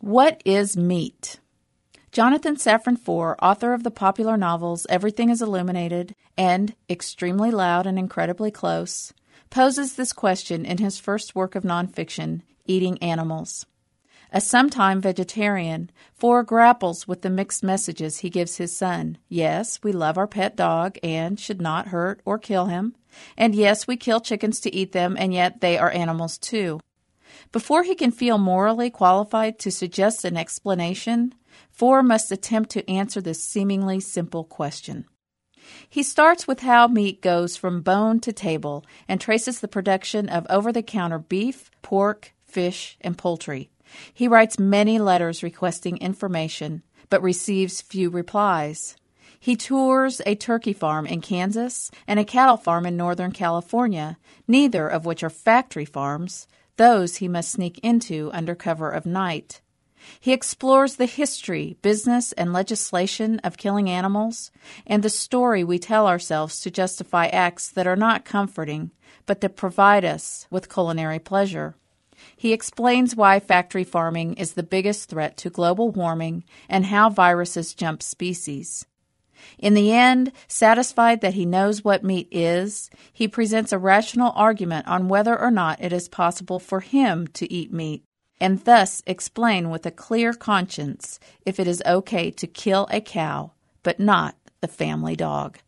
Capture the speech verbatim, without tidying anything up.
What is meat? Jonathan Safran Foer, author of the popular novels Everything is Illuminated and Extremely Loud and Incredibly Close, poses this question in his first work of nonfiction, Eating Animals. A sometime vegetarian, Foer grapples with the mixed messages he gives his son. Yes, we love our pet dog and should not hurt or kill him. And yes, we kill chickens to eat them, and yet they are animals too. Before he can feel morally qualified to suggest an explanation, Foer must attempt to answer this seemingly simple question. He starts with how meat goes from bone to table and traces the production of over-the-counter beef, pork, fish, and poultry. He writes many letters requesting information, but receives few replies. He tours a turkey farm in Kansas and a cattle farm in Northern California, neither of which are factory farms. Those he must sneak into under cover of night. He explores the history, business, and legislation of killing animals, and the story we tell ourselves to justify acts that are not comforting, but that provide us with culinary pleasure. He explains why factory farming is the biggest threat to global warming and how viruses jump species. In the end, satisfied that he knows what meat is, he presents a rational argument on whether or not it is possible for him to eat meat, and thus explain with a clear conscience if it is okay to kill a cow, but not the family dog.